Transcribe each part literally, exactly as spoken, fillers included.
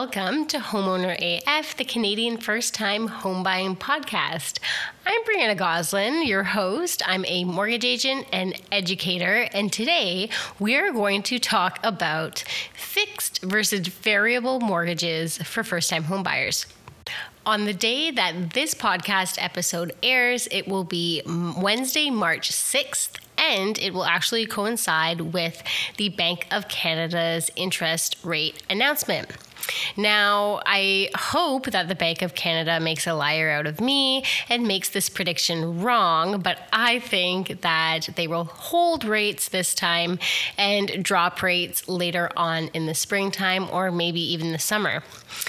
welcome to Homeowner A F, the Canadian first-time home buying podcast. I'm Brianna Goslin, your host. I'm a mortgage agent and educator, and today we are going to talk about fixed versus variable mortgages for first-time home buyers. On the day that this podcast episode airs, it will be Wednesday, March sixth, and it will actually coincide with the Bank of Canada's interest rate announcement. Now, I hope that the Bank of Canada makes a liar out of me and makes this prediction wrong, but I think that they will hold rates this time and drop rates later on in the springtime or maybe even the summer.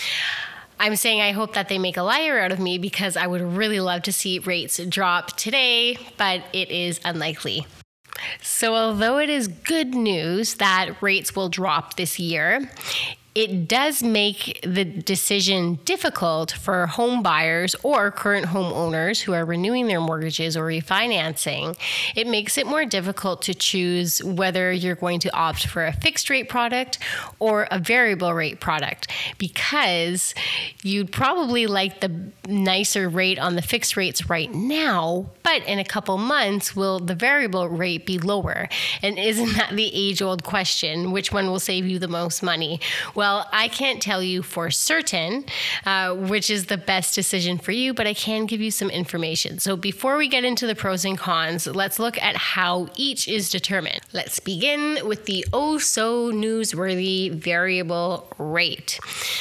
I'm saying I hope that they make a liar out of me because I would really love to see rates drop today, but it is unlikely. So although it is good news that rates will drop this year, it does make the decision difficult for home buyers or current homeowners who are renewing their mortgages or refinancing. It makes it more difficult to choose whether you're going to opt for a fixed rate product or a variable rate product, because you'd probably like the nicer rate on the fixed rates right now, but in a couple months, will the variable rate be lower? And isn't that the age-old question? Which one will save you the most money? Well, I can't tell you for certain uh, which is the best decision for you, but I can give you some information. So before we get into the pros and cons, let's look at how each is determined. Let's begin with the oh so newsworthy variable rate.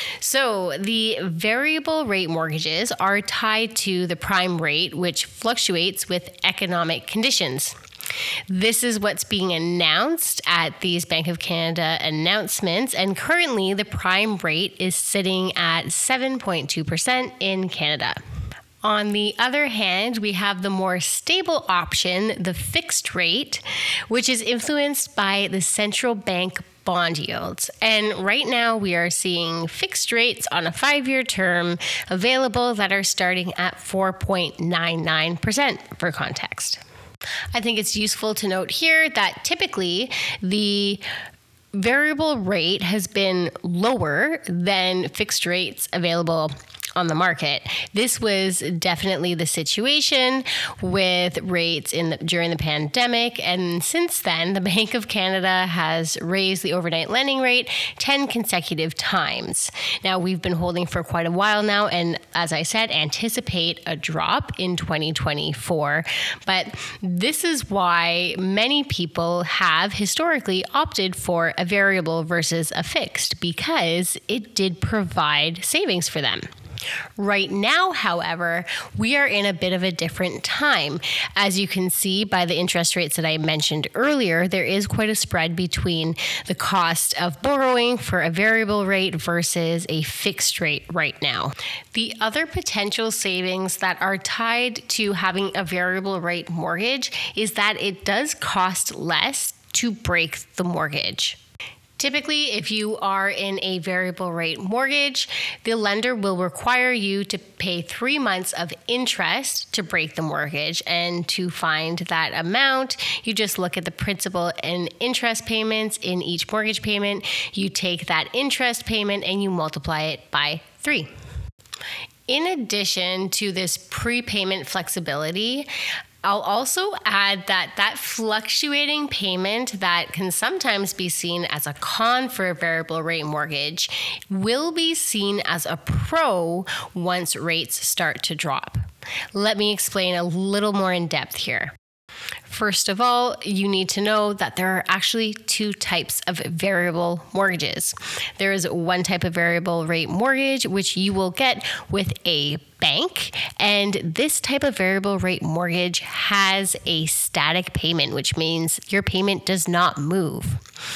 So the variable rate mortgages are tied to the prime rate, which fluctuates with economic conditions. This is what's being announced at these Bank of Canada announcements, and currently the prime rate is sitting at seven point two percent in Canada. On the other hand, we have the more stable option, the fixed rate, which is influenced by the central bank bond yields. And right now we are seeing fixed rates on a five-year term available that are starting at four point nine nine percent for context. I think it's useful to note here that typically the variable rate has been lower than fixed rates available on the market. This was definitely the situation with rates in the, during the pandemic, and since then, the Bank of Canada has raised the overnight lending rate ten consecutive times. Now, we've been holding for quite a while now, and as I said, anticipate a drop in twenty twenty-four. But this is why many people have historically opted for a variable versus a fixed, because it did provide savings for them. Right now, however, we are in a bit of a different time. As you can see by the interest rates that I mentioned earlier, there is quite a spread between the cost of borrowing for a variable rate versus a fixed rate right now. The other potential savings that are tied to having a variable rate mortgage is that it does cost less to break the mortgage. Typically, if you are in a variable rate mortgage, the lender will require you to pay three months of interest to break the mortgage. And to find that amount, you just look at the principal and interest payments in each mortgage payment. You take that interest payment and you multiply it by three. In addition to this prepayment flexibility, I'll also add that that fluctuating payment that can sometimes be seen as a con for a variable rate mortgage will be seen as a pro once rates start to drop. Let me explain a little more in depth here. First of all, you need to know that there are actually two types of variable mortgages. There is one type of variable rate mortgage, which you will get with a bank, and this type of variable rate mortgage has a static payment, which means your payment does not move.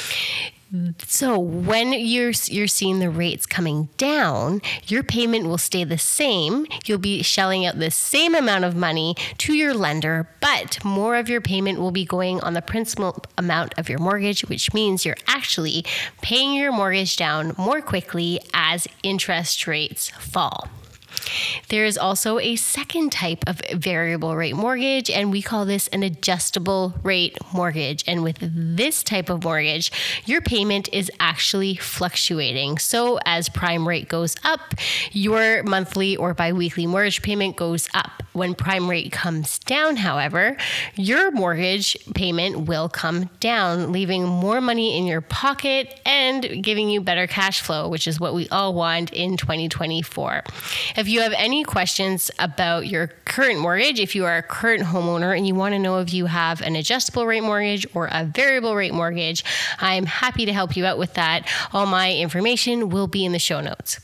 So when you're you're seeing the rates coming down, your payment will stay the same. You'll be shelling out the same amount of money to your lender, but more of your payment will be going on the principal amount of your mortgage, which means you're actually paying your mortgage down more quickly as interest rates fall. There is also a second type of variable rate mortgage, and we call this an adjustable rate mortgage. And with this type of mortgage, your payment is actually fluctuating. So as prime rate goes up, your monthly or biweekly mortgage payment goes up. When prime rate comes down, however, your mortgage payment will come down, leaving more money in your pocket and giving you better cash flow, which is what we all want in twenty twenty-four. If you have any questions about your current mortgage, if you are a current homeowner and you want to know if you have an adjustable rate mortgage or a variable rate mortgage, I'm happy to help you out with that. All my information will be in the show notes.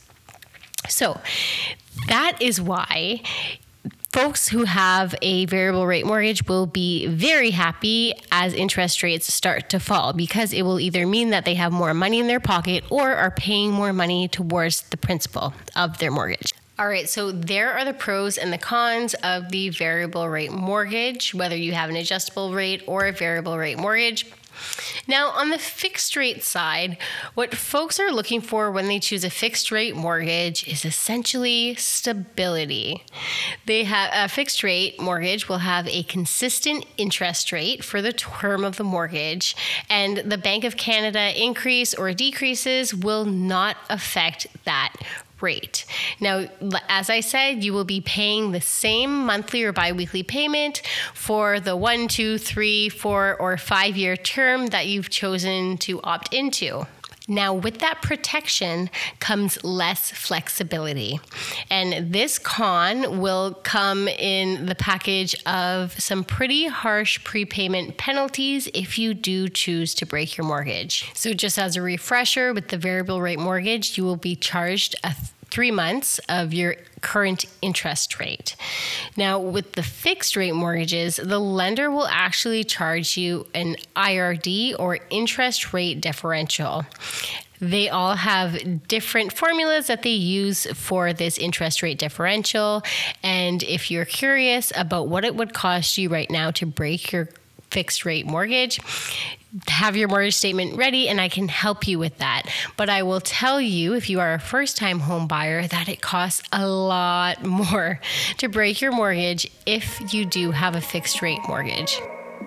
So that is why folks who have a variable rate mortgage will be very happy as interest rates start to fall, because it will either mean that they have more money in their pocket or are paying more money towards the principal of their mortgage. All right, so there are the pros and the cons of the variable rate mortgage, whether you have an adjustable rate or a variable rate mortgage. Now, on the fixed rate side, what folks are looking for when they choose a fixed rate mortgage is essentially stability. They have a fixed rate mortgage will have a consistent interest rate for the term of the mortgage, and the Bank of Canada increase or decreases will not affect that rate. Now, as I said, you will be paying the same monthly or biweekly payment for the one, two, three, four, or five year term that you've chosen to opt into. Now, with that protection comes less flexibility. And this con will come in the package of some pretty harsh prepayment penalties if you do choose to break your mortgage. So just as a refresher, with the variable rate mortgage, you will be charged a three months of your current interest rate. Now, with the fixed rate mortgages, the lender will actually charge you an I R D or interest rate differential. They all have different formulas that they use for this interest rate differential. And if you're curious about what it would cost you right now to break your fixed rate mortgage, have your mortgage statement ready and I can help you with that. But I will tell you, if you are a first-time home buyer, that it costs a lot more to break your mortgage if you do have a fixed rate mortgage.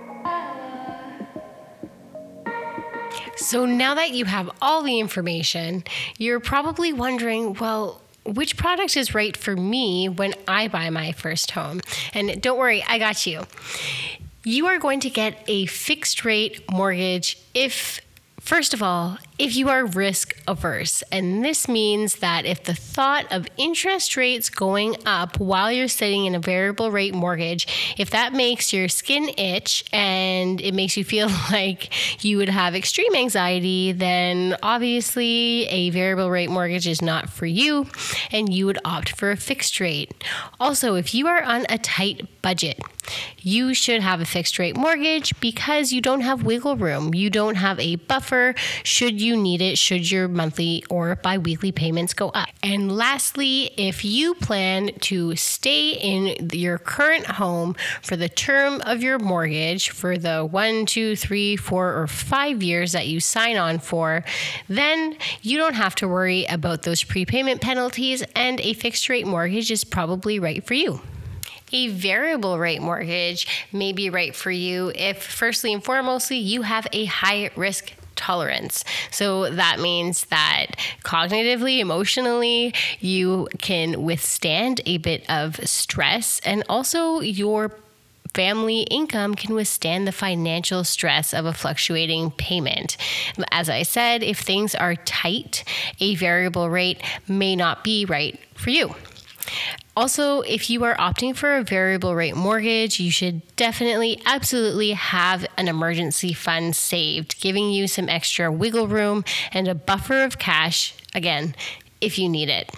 So now that you have all the information, you're probably wondering, well, which product is right for me when I buy my first home? And don't worry, I got you. You are going to get a fixed rate mortgage if, first of all, if you are risk averse. And this means that if the thought of interest rates going up while you're sitting in a variable rate mortgage, if that makes your skin itch and it makes you feel like you would have extreme anxiety, then obviously a variable rate mortgage is not for you and you would opt for a fixed rate. Also, if you are on a tight budget, you should have a fixed rate mortgage because you don't have wiggle room. You don't have a buffer should you need it, should your monthly or biweekly payments go up. And lastly, if you plan to stay in your current home for the term of your mortgage for the one, two, three, four, or five years that you sign on for, then you don't have to worry about those prepayment penalties, and a fixed rate mortgage is probably right for you. A variable rate mortgage may be right for you if, firstly and foremostly, you have a high risk tolerance. So that means that cognitively, emotionally, you can withstand a bit of stress, and also your family income can withstand the financial stress of a fluctuating payment. As I said, if things are tight, a variable rate may not be right for you. Also, if you are opting for a variable rate mortgage, you should definitely, absolutely have an emergency fund saved, giving you some extra wiggle room and a buffer of cash, again, if you need it.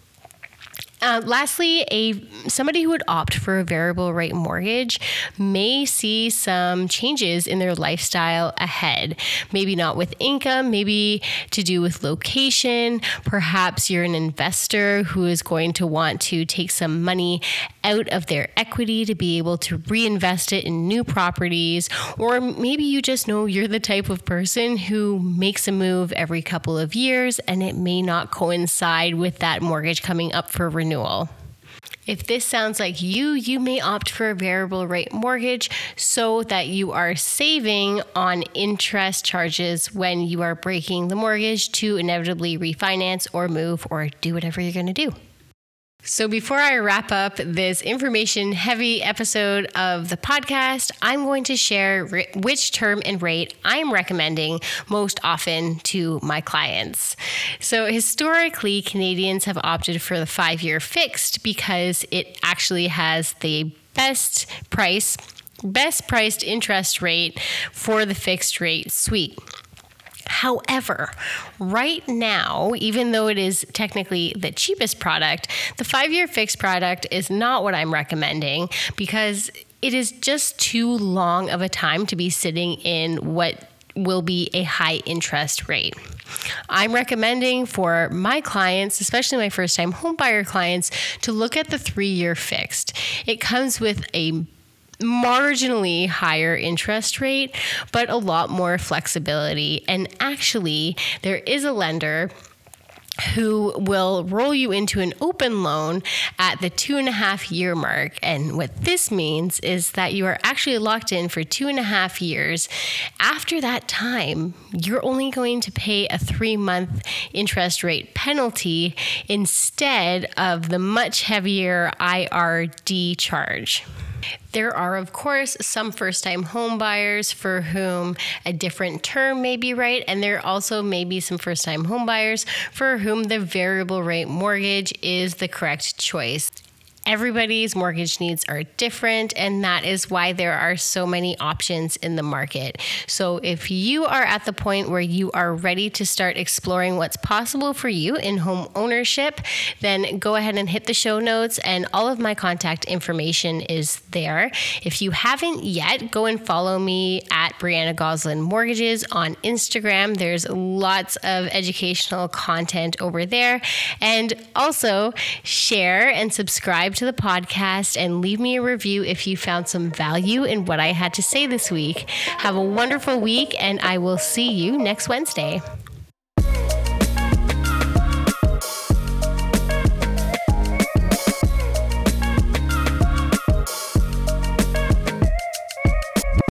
Uh, lastly, a somebody who would opt for a variable rate mortgage may see some changes in their lifestyle ahead. Maybe not with income, maybe to do with location. Perhaps you're an investor who is going to want to take some money out of their equity to be able to reinvest it in new properties. Or maybe you just know you're the type of person who makes a move every couple of years and it may not coincide with that mortgage coming up for renewal. If this sounds like you, you may opt for a variable rate mortgage so that you are saving on interest charges when you are breaking the mortgage to inevitably refinance or move or do whatever you're going to do. So before I wrap up this information-heavy episode of the podcast, I'm going to share r- which term and rate I'm recommending most often to my clients. So historically, Canadians have opted for the five-year fixed because it actually has the best price, best priced interest rate for the fixed rate suite. However, right now, even though it is technically the cheapest product, the five-year fixed product is not what I'm recommending because it is just too long of a time to be sitting in what will be a high interest rate. I'm recommending for my clients, especially my first-time homebuyer clients, to look at the three-year fixed. It comes with a marginally higher interest rate, but a lot more flexibility. And actually, there is a lender who will roll you into an open loan at the two and a half year mark. And what this means is that you are actually locked in for two and a half years. After that time, you're only going to pay a three month interest rate penalty instead of the much heavier I R D charge. There are, of course, some first-time home buyers for whom a different term may be right, and there also may be some first-time home buyers for whom the variable rate mortgage is the correct choice. Everybody's mortgage needs are different, and that is why there are so many options in the market. So if you are at the point where you are ready to start exploring what's possible for you in home ownership, then go ahead and hit the show notes, and all of my contact information is there. If you haven't yet, go and follow me at Brianna Goslin Mortgages on Instagram. There's lots of educational content over there. And also share and subscribe to the podcast and leave me a review if you found some value in what I had to say this week. Have a wonderful week, and I will see you next Wednesday.